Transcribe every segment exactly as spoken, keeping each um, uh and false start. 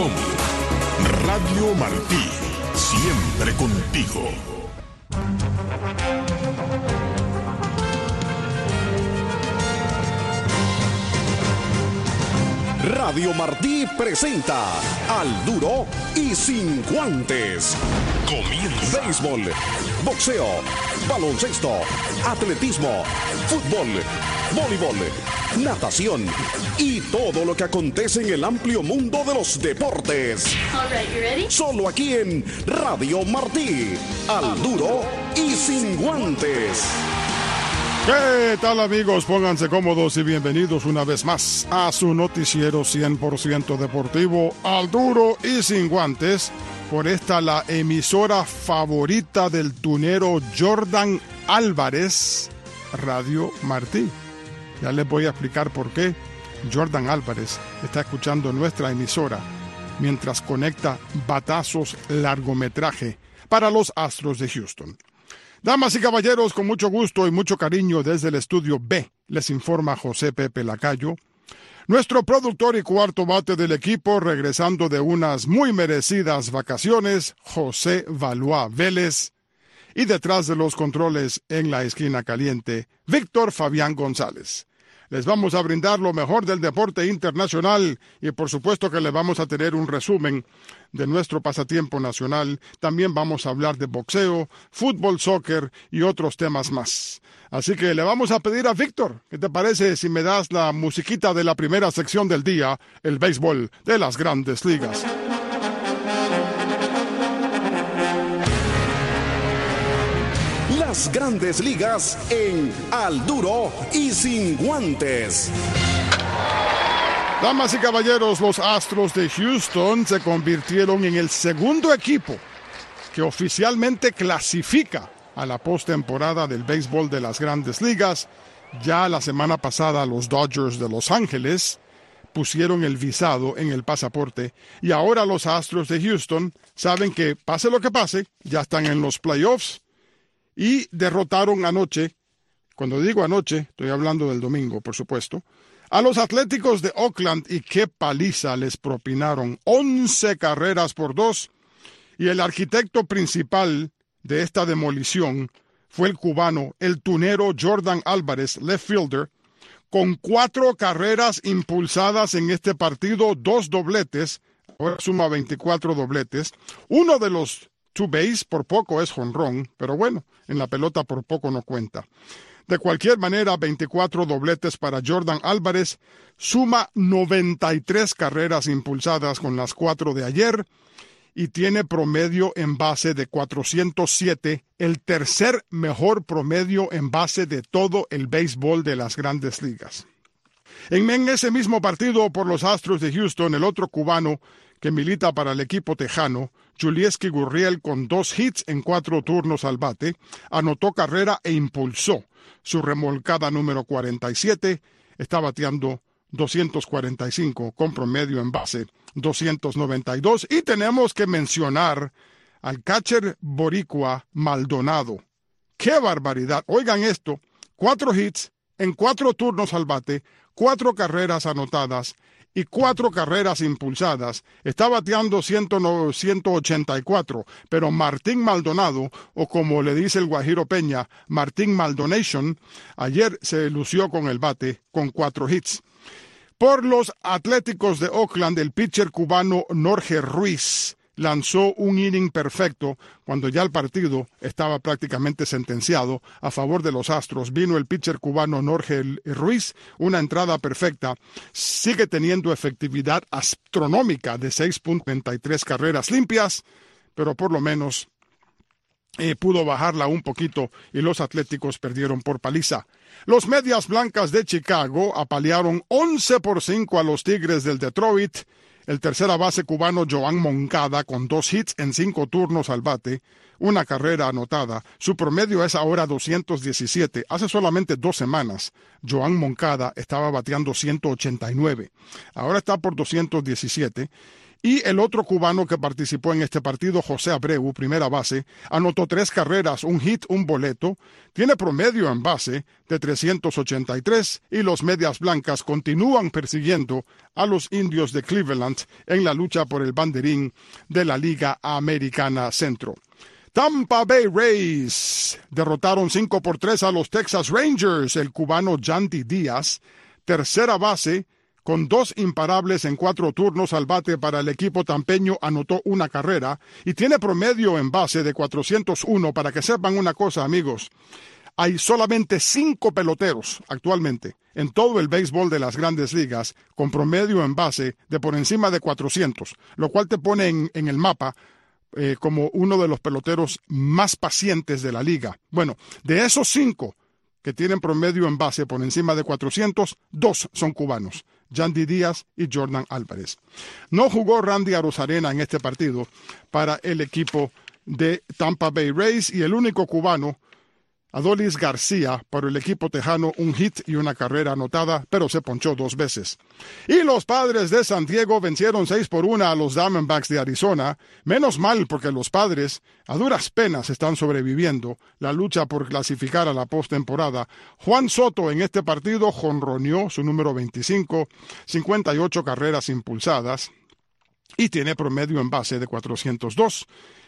com. Radio Martí, siempre contigo. Radio Martí presenta Al Duro y Sin Guantes. Comienza. Béisbol, boxeo, baloncesto, atletismo, fútbol, voleibol, natación y todo lo que acontece en el amplio mundo de los deportes. All right, you ready? Solo aquí en Radio Martí. Al Duro y Sin Guantes. ¿Qué tal, amigos? Pónganse cómodos y bienvenidos una vez más a su noticiero cien por ciento deportivo, Al Duro y Sin Guantes, por esta la emisora favorita del tunero Jordan Álvarez, Radio Martí. Ya les voy a explicar por qué Jordan Álvarez está escuchando nuestra emisora mientras conecta batazos largometraje para los Astros de Houston. Damas y caballeros, con mucho gusto y mucho cariño desde el estudio B, les informa José Pepe Lacayo, nuestro productor y cuarto bate del equipo, regresando de unas muy merecidas vacaciones, José Valois Vélez, y detrás de los controles en la esquina caliente, Víctor Fabián González. Les vamos a brindar lo mejor del deporte internacional y por supuesto que les vamos a tener un resumen de nuestro pasatiempo nacional. También vamos a hablar de boxeo, fútbol, soccer y otros temas más. Así que le vamos a pedir a Víctor, ¿qué te parece si me das la musiquita de la primera sección del día, el béisbol de las Grandes Ligas? Las Grandes Ligas en Al Duro y Sin Guantes. Damas y caballeros, los Astros de Houston se convirtieron en el segundo equipo que oficialmente clasifica a la postemporada del béisbol de las Grandes Ligas. Ya la semana pasada los Dodgers de Los Ángeles pusieron el visado en el pasaporte y ahora los Astros de Houston saben que pase lo que pase, ya están en los playoffs. Y derrotaron anoche, cuando digo anoche, estoy hablando del domingo, por supuesto, a los Atléticos de Oakland, y qué paliza les propinaron, once carreras por dos, y el arquitecto principal de esta demolición fue el cubano, el tunero Jordan Álvarez, left fielder, con cuatro carreras impulsadas en este partido, dos dobletes, ahora suma veinticuatro dobletes, uno de los two base, por poco es jonrón, pero bueno, en la pelota por poco no cuenta. De cualquier manera, veinticuatro dobletes para Jordan Álvarez, suma noventa y tres carreras impulsadas con las cuatro de ayer y tiene promedio en base de cuatrocientos siete, el tercer mejor promedio en base de todo el béisbol de las Grandes Ligas. En, en ese mismo partido por los Astros de Houston, el otro cubano que milita para el equipo tejano, Yulieski Gurriel, con dos hits en cuatro turnos al bate, anotó carrera e impulsó su remolcada número cuarenta y siete, está bateando doscientos cuarenta y cinco con promedio en base doscientos noventa y dos, y tenemos que mencionar al catcher boricua Maldonado. ¡Qué barbaridad! Oigan esto, cuatro hits en cuatro turnos al bate, cuatro carreras anotadas y cuatro carreras impulsadas. Está bateando ciento ochenta y cuatro, pero Martín Maldonado, o como le dice el Guajiro Peña, Martín Maldonation, ayer se lució con el bate con cuatro hits. Por los Atléticos de Oakland, el pitcher cubano Norge Ruiz lanzó un inning perfecto cuando ya el partido estaba prácticamente sentenciado a favor de los Astros. Vino el pitcher cubano Norge Ruiz, una entrada perfecta, sigue teniendo efectividad astronómica de seis punto treinta y tres carreras limpias, pero por lo menos eh, pudo bajarla un poquito y los Atléticos perdieron por paliza. Los Medias Blancas de Chicago apalearon once por cinco a los Tigres del Detroit. El tercera base cubano Joan Moncada, con dos hits en cinco turnos al bate, una carrera anotada. Su promedio es ahora doscientos diecisiete. Hace solamente dos semanas, Joan Moncada estaba bateando ciento ochenta y nueve. Ahora está por doscientos diecisiete. Y el otro cubano que participó en este partido, José Abreu, primera base, anotó tres carreras, un hit, un boleto, tiene promedio en base de trescientos ochenta y tres y los Medias Blancas continúan persiguiendo a los Indios de Cleveland en la lucha por el banderín de la Liga Americana Centro. Tampa Bay Rays derrotaron cinco por tres a los Texas Rangers. El cubano Yandy Díaz, tercera base, con dos imparables en cuatro turnos al bate para el equipo tampeño, anotó una carrera y tiene promedio en base de cuatrocientos uno. Para que sepan una cosa, amigos, hay solamente cinco peloteros actualmente en todo el béisbol de las Grandes Ligas con promedio en base de por encima de cuatrocientos, lo cual te pone en, en el mapa eh, como uno de los peloteros más pacientes de la liga. Bueno, de esos cinco que tienen promedio en base por encima de cuatrocientos, dos son cubanos, Yandy Díaz y Jordan Álvarez. No jugó Randy Arozarena en este partido para el equipo de Tampa Bay Rays y el único cubano, Adolis García, para el equipo tejano, un hit y una carrera anotada, pero se ponchó dos veces. Y los Padres de San Diego vencieron seis por una a los Diamondbacks de Arizona. Menos mal, porque los Padres a duras penas están sobreviviendo la lucha por clasificar a la postemporada. Juan Soto en este partido jonroneó su número veinticinco, cincuenta y ocho carreras impulsadas y tiene promedio en base de cuatrocientos dos.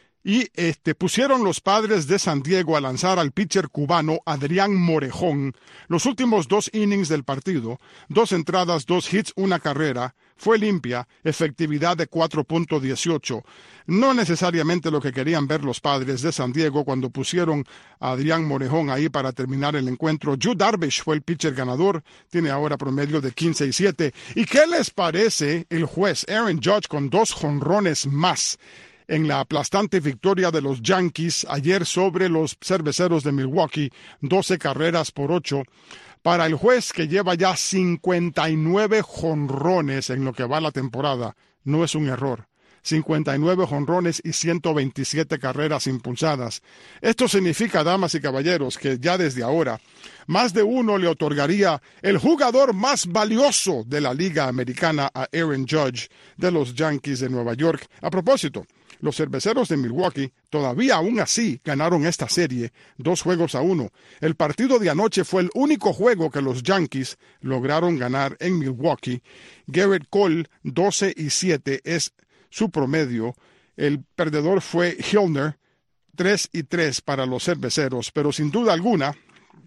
Y este, pusieron los Padres de San Diego a lanzar al pitcher cubano Adrián Morejón los últimos dos innings del partido, dos entradas, dos hits, una carrera, fue limpia, efectividad de cuatro punto dieciocho. No necesariamente lo que querían ver los Padres de San Diego cuando pusieron a Adrián Morejón ahí para terminar el encuentro. Yu Darvish fue el pitcher ganador, tiene ahora promedio de quince y siete. ¿Y qué les parece el juez Aaron Judge con dos jonrones más en la aplastante victoria de los Yankees ayer sobre los Cerveceros de Milwaukee, doce carreras por ocho? Para el juez, que lleva ya cincuenta y nueve jonrones en lo que va la temporada, no es un error. cincuenta y nueve jonrones y ciento veintisiete carreras impulsadas. Esto significa, damas y caballeros, que ya desde ahora más de uno le otorgaría el jugador más valioso de la Liga Americana a Aaron Judge de los Yankees de Nueva York. A propósito, los Cerveceros de Milwaukee todavía aún así ganaron esta serie dos juegos a uno. El partido de anoche fue el único juego que los Yankees lograron ganar en Milwaukee. Garrett Cole, doce y siete, es su promedio. El perdedor fue Hilner, tres y tres para los Cerveceros, pero sin duda alguna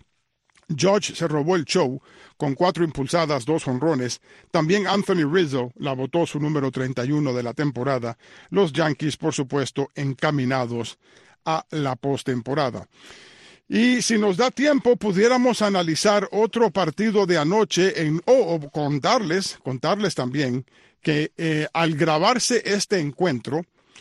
Judge se robó el show con cuatro impulsadas, dos jonrones. También Anthony Rizzo la botó, su número treinta y uno de la temporada. Los Yankees, por supuesto, encaminados a la postemporada. Y si nos da tiempo, pudiéramos analizar otro partido de anoche en, o oh, oh, contarles, contarles también que eh, al grabarse este encuentro,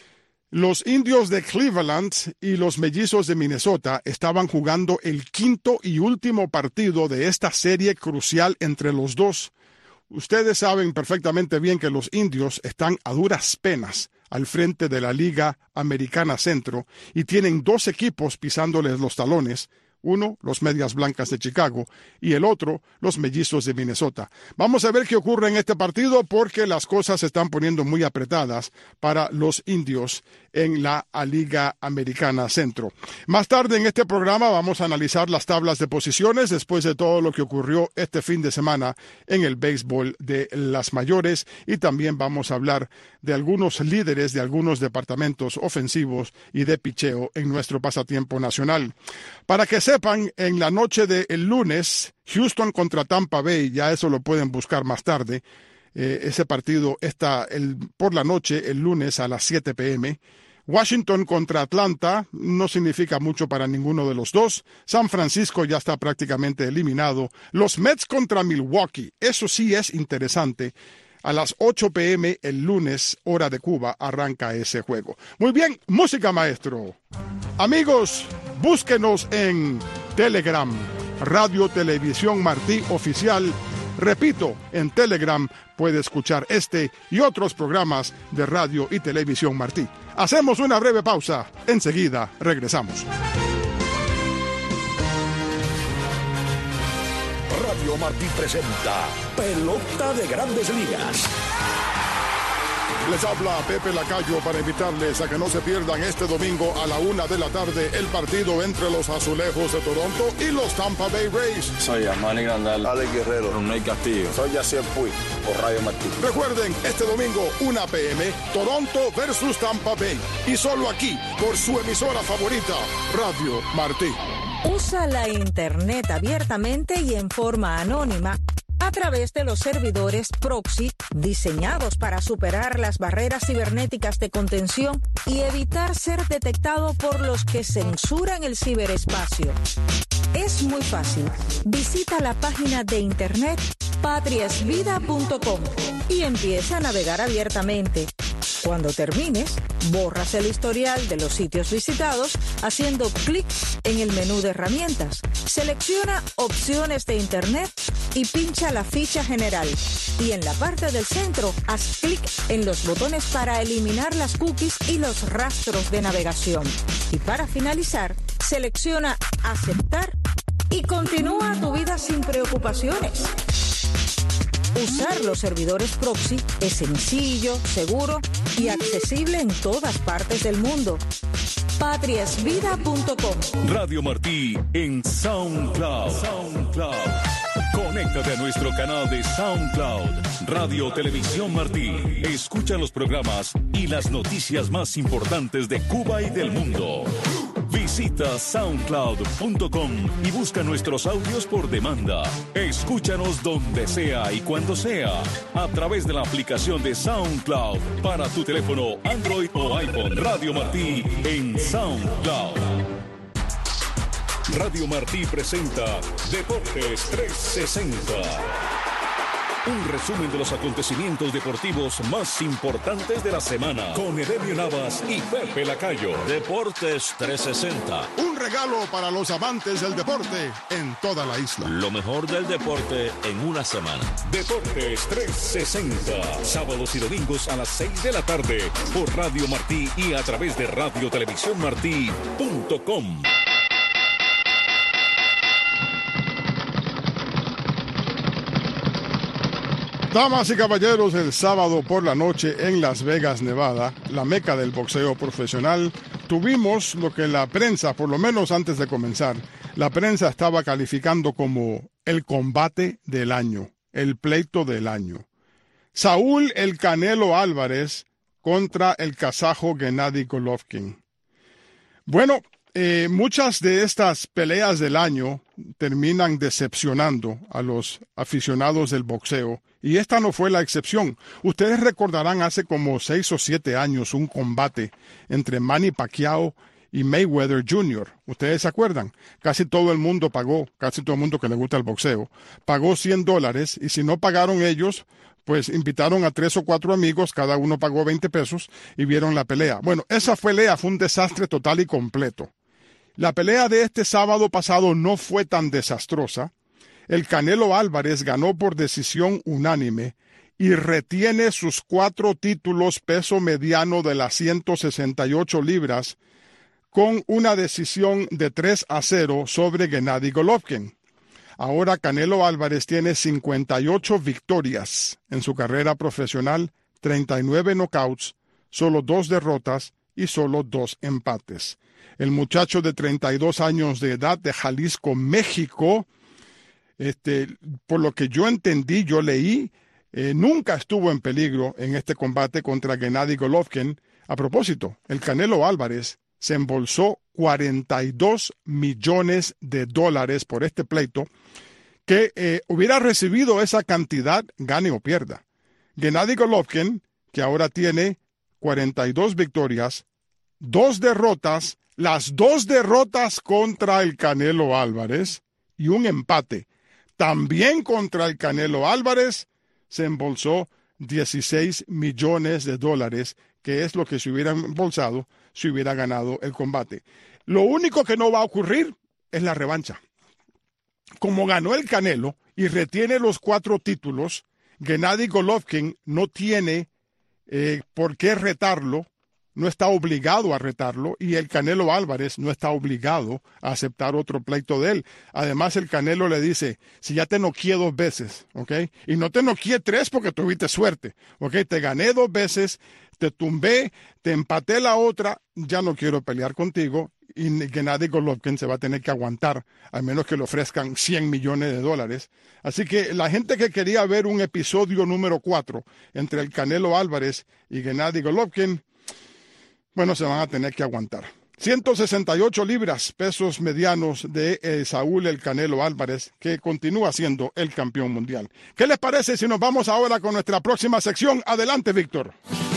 los Indios de Cleveland y los Mellizos de Minnesota estaban jugando el quinto y último partido de esta serie crucial entre los dos. Ustedes saben perfectamente bien que los Indios están a duras penas al frente de la Liga Americana Centro y tienen dos equipos pisándoles los talones. Uno, los Medias Blancas de Chicago, y el otro, los Mellizos de Minnesota. Vamos a ver qué ocurre en este partido, porque las cosas se están poniendo muy apretadas para los Indios en la Liga Americana Centro. Más tarde en este programa vamos a analizar las tablas de posiciones después de todo lo que ocurrió este fin de semana en el béisbol de las mayores, y también vamos a hablar de algunos líderes de algunos departamentos ofensivos y de picheo en nuestro pasatiempo nacional. Para que sepan, en la noche del lunes, Houston contra Tampa Bay, ya eso lo pueden buscar más tarde. Eh, ese partido está el, por la noche, el lunes a las siete p m Washington contra Atlanta no significa mucho para ninguno de los dos. San Francisco ya está prácticamente eliminado. Los Mets contra Milwaukee, eso sí es interesante. A las ocho p m el lunes, hora de Cuba, arranca ese juego. Muy bien, música, maestro. Amigos, búsquenos en Telegram, Radio Televisión Martí Oficial. Repito, en Telegram puede escuchar este y otros programas de Radio y Televisión Martí. Hacemos una breve pausa. Enseguida regresamos. Radio Martí presenta Pelota de Grandes Ligas. Les habla Pepe Lacayo para invitarles a que no se pierdan este domingo a la una de la tarde el partido entre los Azulejos de Toronto y los Tampa Bay Rays. Soy Armani Grandal, Alex Guerrero, Ronald Castillo. Soy Yacier Puig, por Radio Martí. Recuerden, este domingo, una p m, Toronto versus Tampa Bay. Y solo aquí, por su emisora favorita, Radio Martí. Usa la Internet abiertamente y en forma anónima a través de los servidores proxy diseñados para superar las barreras cibernéticas de contención y evitar ser detectado por los que censuran el ciberespacio. Es muy fácil. Visita la página de internet patriasvida punto com y empieza a navegar abiertamente. Cuando termines, borras el historial de los sitios visitados haciendo clic en el menú de herramientas. Selecciona opciones de internet y pincha la ficha general. Y en la parte del centro, haz clic en los botones para eliminar las cookies y los rastros de navegación. Y para finalizar, selecciona aceptar y continúa tu vida sin preocupaciones. Usar los servidores proxy es sencillo, seguro y accesible en todas partes del mundo. patriasvida punto com. Radio Martí en SoundCloud. SoundCloud. Conéctate a nuestro canal de SoundCloud. Radio Televisión Martí. Escucha los programas y las noticias más importantes de Cuba y del mundo. Visita soundcloud punto com y busca nuestros audios por demanda. Escúchanos donde sea y cuando sea a través de la aplicación de SoundCloud para tu teléfono Android o iPhone. Radio Martí en SoundCloud. Radio Martí presenta Deportes trescientos sesenta. Un resumen de los acontecimientos deportivos más importantes de la semana con Edemio Navas y Pepe Lacayo. Deportes trescientos sesenta. Un regalo para los amantes del deporte en toda la isla. Lo mejor del deporte en una semana. Deportes trescientos sesenta. Sábados y domingos a las seis de la tarde por Radio Martí y a través de radio televisión martí punto com. Damas y caballeros, el sábado por la noche en Las Vegas, Nevada, la meca del boxeo profesional, tuvimos lo que la prensa, por lo menos antes de comenzar, la prensa estaba calificando como el combate del año, el pleito del año. Saúl El Canelo Álvarez contra el kazajo Gennady Golovkin. Bueno, eh, muchas de estas peleas del año terminan decepcionando a los aficionados del boxeo, y esta no fue la excepción. Ustedes recordarán hace como seis o siete años un combate entre Manny Pacquiao y Mayweather junior ¿Ustedes se acuerdan? Casi todo el mundo pagó, casi todo el mundo que le gusta el boxeo, pagó cien dólares, y si no pagaron ellos, pues invitaron a tres o cuatro amigos, cada uno pagó veinte pesos y vieron la pelea. Bueno, esa pelea fue un desastre total y completo. La pelea de este sábado pasado no fue tan desastrosa. El Canelo Álvarez ganó por decisión unánime y retiene sus cuatro títulos peso mediano de las ciento sesenta y ocho libras con una decisión de tres a cero sobre Gennady Golovkin. Ahora Canelo Álvarez tiene cincuenta y ocho victorias en su carrera profesional, treinta y nueve knockouts, solo dos derrotas y solo dos empates. El muchacho de treinta y dos años de edad de Jalisco, México, este, por lo que yo entendí, yo leí, eh, nunca estuvo en peligro en este combate contra Gennady Golovkin. A propósito, el Canelo Álvarez se embolsó cuarenta y dos millones de dólares por este pleito, que eh, hubiera recibido esa cantidad, gane o pierda. Gennady Golovkin, que ahora tiene cuarenta y dos victorias, dos derrotas, las dos derrotas contra el Canelo Álvarez y un empate también contra el Canelo Álvarez, se embolsó dieciséis millones de dólares, que es lo que se hubiera embolsado si hubiera ganado el combate. Lo único que no va a ocurrir es la revancha. Como ganó el Canelo y retiene los cuatro títulos, Gennady Golovkin no tiene eh, por qué retarlo no está obligado a retarlo y el Canelo Álvarez no está obligado a aceptar otro pleito de él. Además, el Canelo le dice, si ya te noqueé dos veces, ¿ok? Y no te noqueé tres porque tuviste suerte, ¿ok? Te gané dos veces, te tumbé, te empaté la otra, ya no quiero pelear contigo. Y Gennady Golovkin se va a tener que aguantar, al menos que le ofrezcan cien millones de dólares. Así que la gente que quería ver un episodio número cuatro entre el Canelo Álvarez y Gennady Golovkin, bueno, se van a tener que aguantar. ciento sesenta y ocho libras, pesos medianos de eh, Saúl el Canelo Álvarez, que continúa siendo el campeón mundial. ¿Qué les parece si nos vamos ahora con nuestra próxima sección? Adelante, Víctor.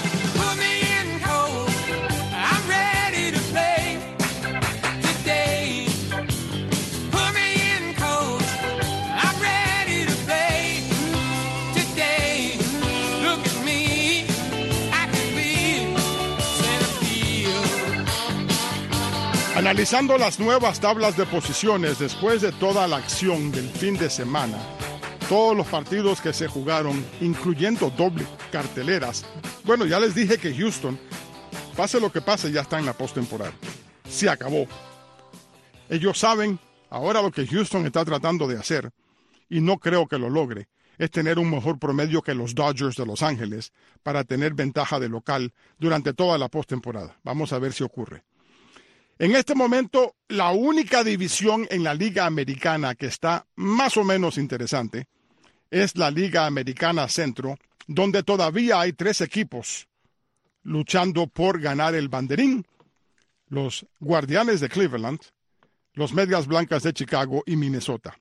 Analizando las nuevas tablas de posiciones después de toda la acción del fin de semana, todos los partidos que se jugaron, incluyendo doble carteleras. Bueno, ya les dije que Houston, pase lo que pase, ya está en la postemporada. Se acabó. Ellos saben ahora lo que Houston está tratando de hacer, y no creo que lo logre, es tener un mejor promedio que los Dodgers de Los Ángeles para tener ventaja de local durante toda la postemporada. Vamos a ver si ocurre. En este momento, la única división en la Liga Americana que está más o menos interesante es la Liga Americana Centro, donde todavía hay tres equipos luchando por ganar el banderín: los Guardianes de Cleveland, los Medias Blancas de Chicago y Minnesota.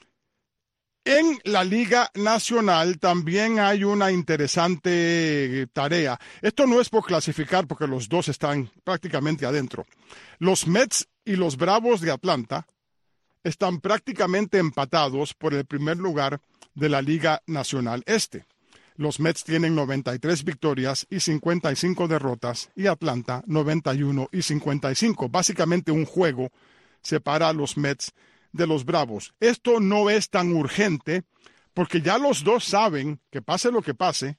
En la Liga Nacional también hay una interesante tarea. Esto no es por clasificar porque los dos están prácticamente adentro. Los Mets y los Bravos de Atlanta están prácticamente empatados por el primer lugar de la Liga Nacional Este. Los Mets tienen noventa y tres victorias y cincuenta y cinco derrotas y Atlanta noventa y uno y cincuenta y cinco. Básicamente un juego separa a los Mets de los Bravos. Esto no es tan urgente porque ya los dos saben que pase lo que pase,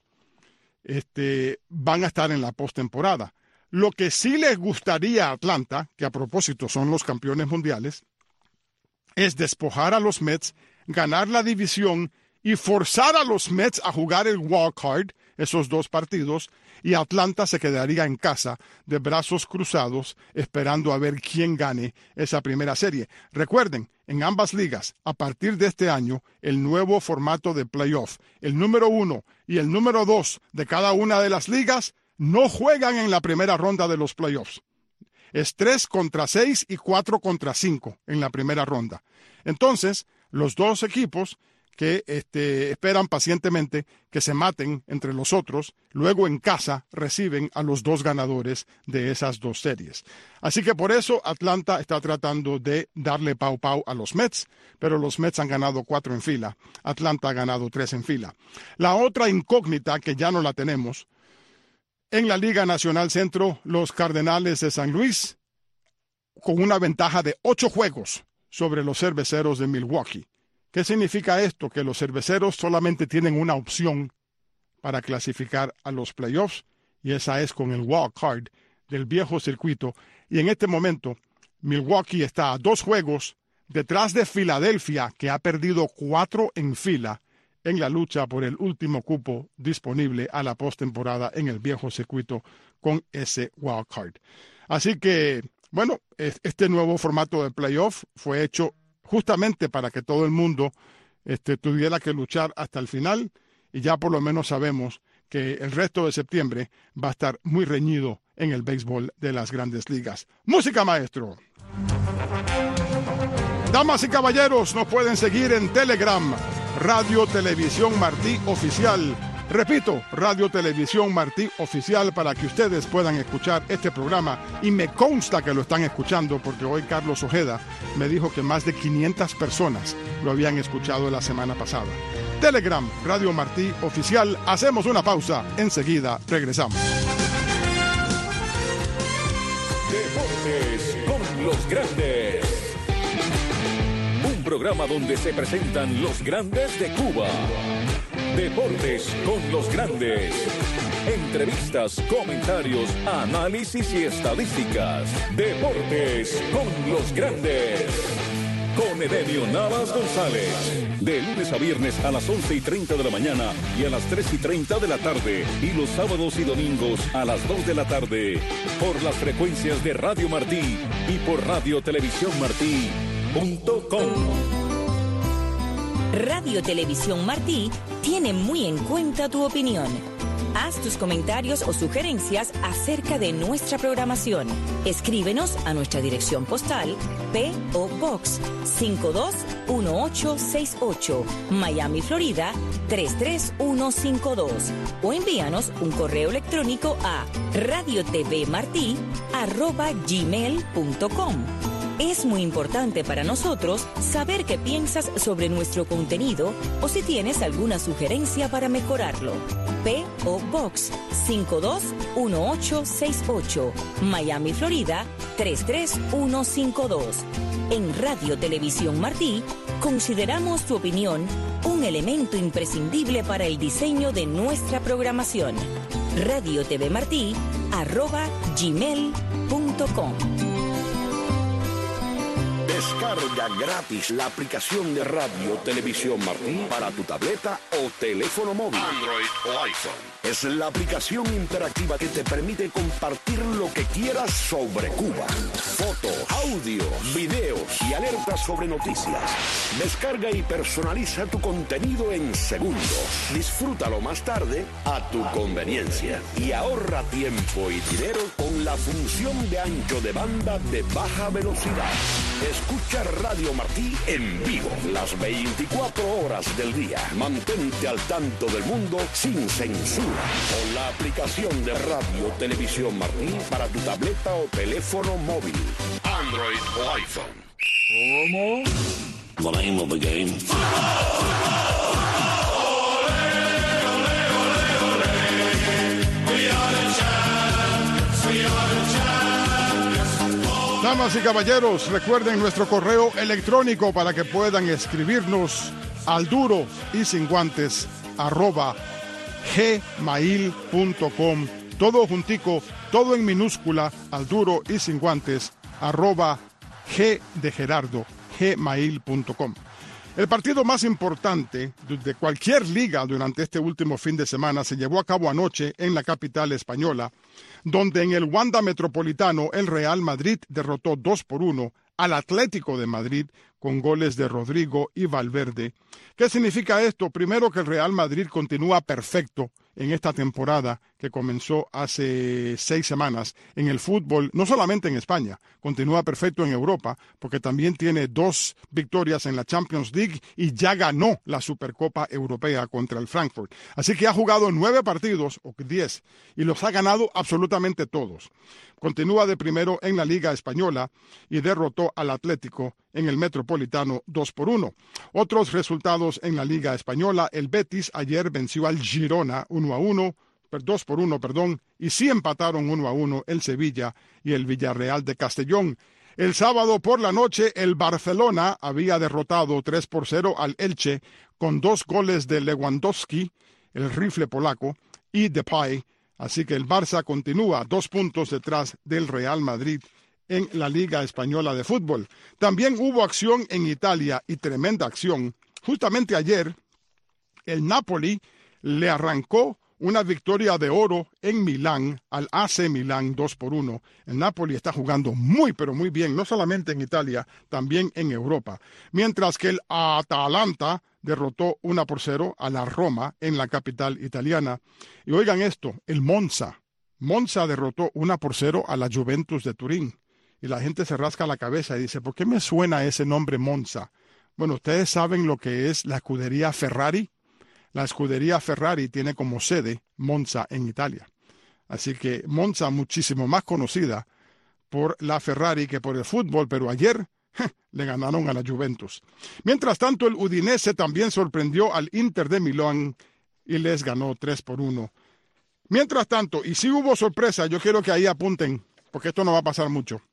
este, van a estar en la postemporada. Lo que sí les gustaría a Atlanta, que a propósito son los campeones mundiales, es despojar a los Mets, ganar la división y forzar a los Mets a jugar el wild card, esos dos partidos, y Atlanta se quedaría en casa de brazos cruzados esperando a ver quién gane esa primera serie. Recuerden, en ambas ligas, a partir de este año, el nuevo formato de playoff, el número uno y el número dos de cada una de las ligas no juegan en la primera ronda de los playoffs. Es tres contra seis y cuatro contra cinco en la primera ronda. Entonces, los dos equipos que este, esperan pacientemente que se maten entre los otros, luego en casa reciben a los dos ganadores de esas dos series. Así que por eso Atlanta está tratando de darle pau pau a los Mets, pero los Mets han ganado cuatro en fila, Atlanta ha ganado tres en fila. La otra incógnita que ya no la tenemos, en la Liga Nacional Centro, los Cardenales de San Luis, con una ventaja de ocho juegos sobre los Cerveceros de Milwaukee. ¿Qué significa esto? Que los Cerveceros solamente tienen una opción para clasificar a los playoffs, y esa es con el wild card del viejo circuito. Y en este momento, Milwaukee está a dos juegos detrás de Filadelfia, que ha perdido cuatro en fila en la lucha por el último cupo disponible a la postemporada en el viejo circuito con ese wild card. Así que, bueno, este nuevo formato de playoff fue hecho justamente para que todo el mundo este, tuviera que luchar hasta el final, y ya por lo menos sabemos que el resto de septiembre va a estar muy reñido en el béisbol de las Grandes Ligas. ¡Música, maestro! Damas y caballeros, nos pueden seguir en Telegram, Radio Televisión Martí Oficial. Repito, Radio Televisión Martí Oficial, para que ustedes puedan escuchar este programa, y me consta que lo están escuchando porque hoy Carlos Ojeda me dijo que más de quinientas personas lo habían escuchado la semana pasada. Telegram, Radio Martí Oficial. Hacemos una pausa, enseguida regresamos. Deportes con los grandes. Un programa donde se presentan los grandes de Cuba. Deportes con los grandes. Entrevistas, comentarios, análisis y estadísticas. Deportes con los grandes. Con Edenio Navas González. De lunes a viernes a las once y treinta de la mañana y a las tres y treinta de la tarde. Y los sábados y domingos a las dos de la tarde. Por las frecuencias de Radio Martí y por radio televisión martí punto com. Radio Televisión Martí tiene muy en cuenta tu opinión. Haz tus comentarios o sugerencias acerca de nuestra programación. Escríbenos a nuestra dirección postal P O Box cinco dos uno ocho seis ocho, Miami, Florida tres tres uno cinco dos, o envíanos un correo electrónico a radiotvmartí arroba gmail punto com. Es muy importante para nosotros saber qué piensas sobre nuestro contenido o si tienes alguna sugerencia para mejorarlo. P O Box cinco dos uno ocho seis ocho, Miami, Florida tres tres uno cinco dos. En Radio Televisión Martí consideramos tu opinión un elemento imprescindible para el diseño de nuestra programación. radiotvmartí arroba gmail punto com. Descarga gratis la aplicación de Radio Televisión Martí para tu tableta o teléfono móvil, Android o iPhone. Es la aplicación interactiva que te permite compartir lo que quieras sobre Cuba. Fotos, audios, videos y alertas sobre noticias. Descarga y personaliza tu contenido en segundos. Disfrútalo más tarde a tu conveniencia. Y ahorra tiempo y dinero con la función de ancho de banda de baja velocidad. Escucha Radio Martí en vivo las veinticuatro horas del día. Mantente al tanto del mundo sin censura con la aplicación de Radio Televisión Martí para tu tableta o teléfono móvil, Android o iPhone. ¿Cómo? The name of the game. Damas y caballeros, recuerden nuestro correo electrónico para que puedan escribirnos al duro y sin guantes arroba gmail punto com. Todo juntico, todo en minúscula, al duro y sin guantes arroba g de Gerardo, gmail punto com. El partido más importante de cualquier liga durante este último fin de semana se llevó a cabo anoche en la capital española, donde en el Wanda Metropolitano el Real Madrid derrotó dos por uno al Atlético de Madrid con goles de Rodrigo y Valverde. ¿Qué significa esto? Primero, que el Real Madrid continúa perfecto en esta temporada que comenzó hace seis semanas en el fútbol, no solamente en España, continúa perfecto en Europa, porque también tiene dos victorias en la Champions League y ya ganó la Supercopa Europea contra el Frankfurt. Así que ha jugado nueve partidos, o diez, y los ha ganado absolutamente todos. Continúa de primero en la Liga Española y derrotó al Atlético en el Metropolitano dos por uno. Otros resultados en la Liga Española: el Betis ayer venció al Girona uno a uno, dos por uno, perdón, y sí empataron uno a uno el Sevilla y el Villarreal de Castellón. El sábado por la noche el Barcelona había derrotado tres por cero al Elche con dos goles de Lewandowski, el rifle polaco, y Depay. Así que el Barça continúa dos puntos detrás del Real Madrid en la Liga Española de Fútbol. También hubo acción en Italia, y tremenda acción. Justamente ayer, el Napoli le arrancó una victoria de oro en Milán al A C Milán dos por uno. El Napoli está jugando muy pero muy bien, no solamente en Italia, también en Europa. Mientras que el Atalanta derrotó uno por cero a la Roma en la capital italiana. Y oigan esto, el Monza. Monza derrotó uno por cero a la Juventus de Turín. Y la gente se rasca la cabeza y dice, ¿por qué me suena ese nombre Monza? Bueno, ¿ustedes saben lo que es la escudería Ferrari? La escudería Ferrari tiene como sede Monza en Italia. Así que Monza muchísimo más conocida por la Ferrari que por el fútbol, pero ayer je, le ganaron a la Juventus. Mientras tanto, el Udinese también sorprendió al Inter de Milán y les ganó tres por uno. Mientras tanto, y si hubo sorpresa, yo quiero que ahí apunten, porque esto no va a pasar mucho.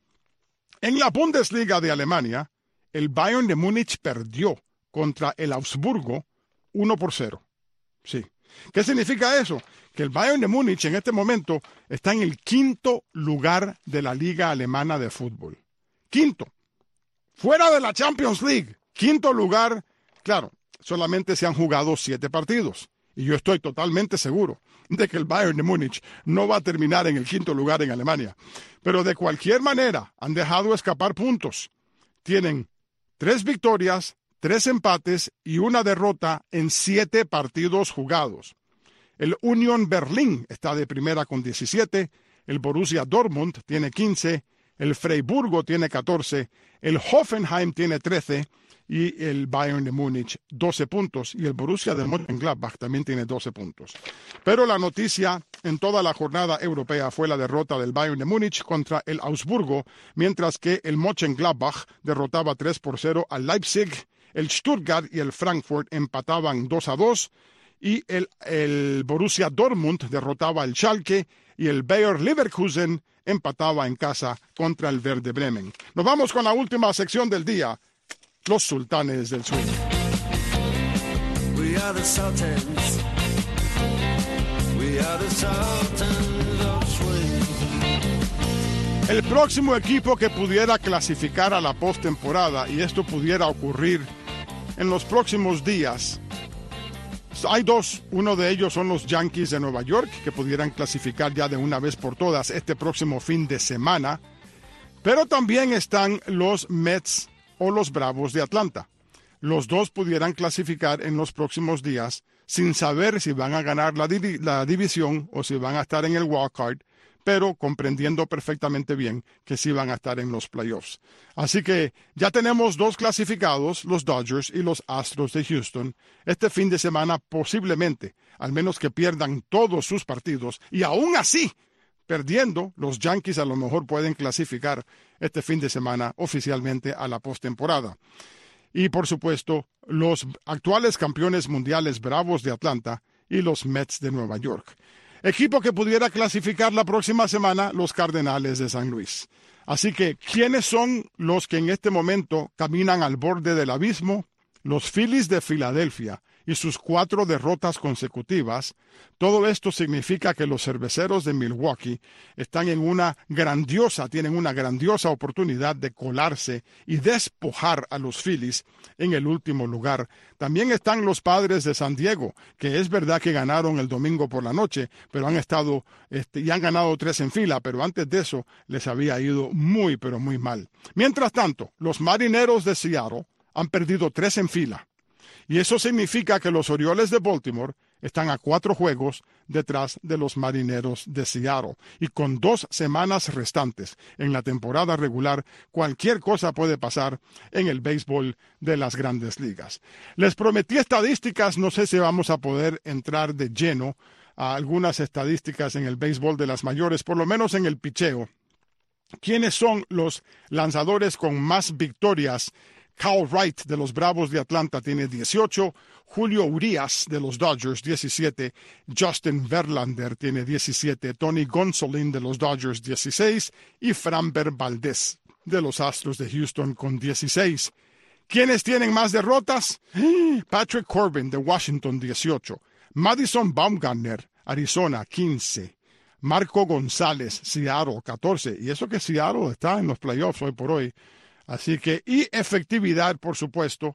En la Bundesliga de Alemania, el Bayern de Múnich perdió contra el Augsburgo uno por cero. Sí, ¿Qué significa eso? Que el Bayern de Múnich en este momento está en el quinto lugar de la Liga Alemana de Fútbol. Quinto. Fuera de la Champions League. Quinto lugar. Claro, solamente se han jugado siete partidos. Y yo estoy totalmente seguro de que el Bayern de Múnich no va a terminar en el quinto lugar en Alemania. Pero de cualquier manera, han dejado escapar puntos. Tienen tres victorias, tres empates y una derrota en siete partidos jugados. El Union Berlin está de primera con diecisiete, el Borussia Dortmund tiene quince, el Freiburgo tiene catorce, el Hoffenheim tiene trece y el Bayern de Múnich doce puntos y el Borussia de Mönchengladbach también tiene doce puntos. Pero la noticia en toda la jornada europea fue la derrota del Bayern de Múnich contra el Augsburgo, mientras que el Mönchengladbach derrotaba tres por cero al Leipzig, el Stuttgart y el Frankfurt empataban dos a dos, y el, el Borussia Dortmund derrotaba al Schalke y el Bayer Leverkusen empataba en casa contra el Werder Bremen. Nos vamos con la última sección del día, los sultanes del swing. We are the sultans. We are the sultans of swing. El próximo equipo que pudiera clasificar a la postemporada, y esto pudiera ocurrir en los próximos días, hay dos. Uno de ellos son los Yankees de Nueva York, que pudieran clasificar ya de una vez por todas este próximo fin de semana. Pero también están los Mets o los Bravos de Atlanta. Los dos pudieran clasificar en los próximos días sin saber si van a ganar la, div- la división o si van a estar en el wild card, pero comprendiendo perfectamente bien que sí van a estar en los playoffs. Así que ya tenemos dos clasificados, los Dodgers y los Astros de Houston. Este fin de semana posiblemente, al menos que pierdan todos sus partidos, y aún así, perdiendo, los Yankees a lo mejor pueden clasificar este fin de semana oficialmente a la postemporada. Y por supuesto, los actuales campeones mundiales Bravos de Atlanta y los Mets de Nueva York. Equipo que pudiera clasificar la próxima semana, los Cardenales de San Luis. Así que, ¿quiénes son los que en este momento caminan al borde del abismo? Los Phillies de Filadelfia y sus cuatro derrotas consecutivas. Todo esto significa que los cerveceros de Milwaukee están en una grandiosa, tienen una grandiosa oportunidad de colarse y despojar a los Phillies en el último lugar. También están los Padres de San Diego, que es verdad que ganaron el domingo por la noche, pero han estado este, y han ganado tres en fila, pero antes de eso les había ido muy, pero muy mal. Mientras tanto, los Marineros de Seattle han perdido tres en fila. Y eso significa que los Orioles de Baltimore están a cuatro juegos detrás de los Marineros de Seattle. Y con dos semanas restantes en la temporada regular, cualquier cosa puede pasar en el béisbol de las Grandes Ligas. Les prometí estadísticas, no sé si vamos a poder entrar de lleno a algunas estadísticas en el béisbol de las mayores, por lo menos en el picheo. ¿Quiénes son los lanzadores con más victorias? Kyle Wright de los Bravos de Atlanta tiene dieciocho, Julio Urias de los Dodgers diecisiete, Justin Verlander tiene diecisiete, Tony Gonsolin de los Dodgers dieciséis y Framber Valdez de los Astros de Houston con dieciséis. ¿Quiénes tienen más derrotas? Patrick Corbin de Washington dieciocho, Madison Bumgarner, Arizona quince, Marco González, Seattle catorce, y eso que Seattle está en los playoffs hoy por hoy. Así que, y efectividad, por supuesto.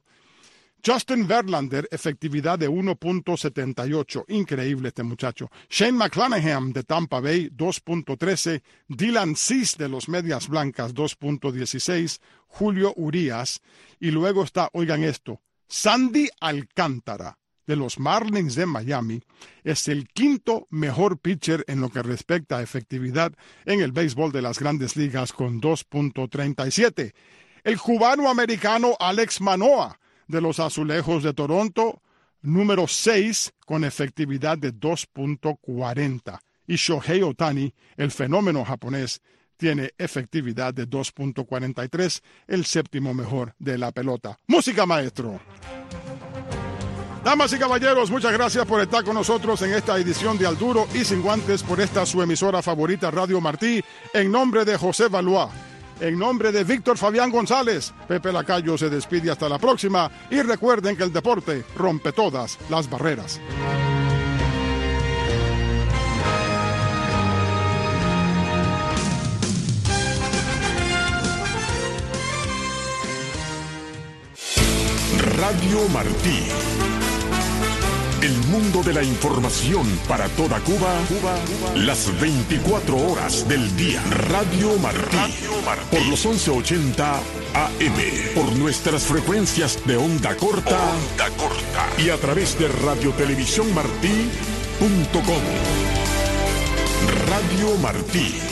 Justin Verlander, efectividad de uno punto setenta y ocho. Increíble este muchacho. Shane McClanahan de Tampa Bay, dos punto trece. Dylan Cease de los Medias Blancas, dos punto dieciséis. Julio Urias. Y luego está, oigan esto, Sandy Alcántara de los Marlins de Miami. Es el quinto mejor pitcher en lo que respecta a efectividad en el béisbol de las Grandes Ligas con dos punto treinta y siete. El cubano-americano Alex Manoah de los Azulejos de Toronto, número seis, con efectividad de dos punto cuarenta. Y Shohei Ohtani, el fenómeno japonés, tiene efectividad de dos punto cuarenta y tres, el séptimo mejor de la pelota. Música, maestro. Damas y caballeros, muchas gracias por estar con nosotros en esta edición de Al Duro y Sin Guantes por esta su emisora favorita, Radio Martí. En nombre de José Valois, en nombre de Víctor Fabián González, Pepe Lacayo se despide hasta la próxima y recuerden que el deporte rompe todas las barreras. Radio Martí. El mundo de la información para toda Cuba, Cuba, Cuba, las veinticuatro horas del día. Radio Martí. Radio Martí. Por los once ochenta A M. Por nuestras frecuencias de onda corta. Onda corta. Y a través de radio televisión martí punto com. Radio Martí.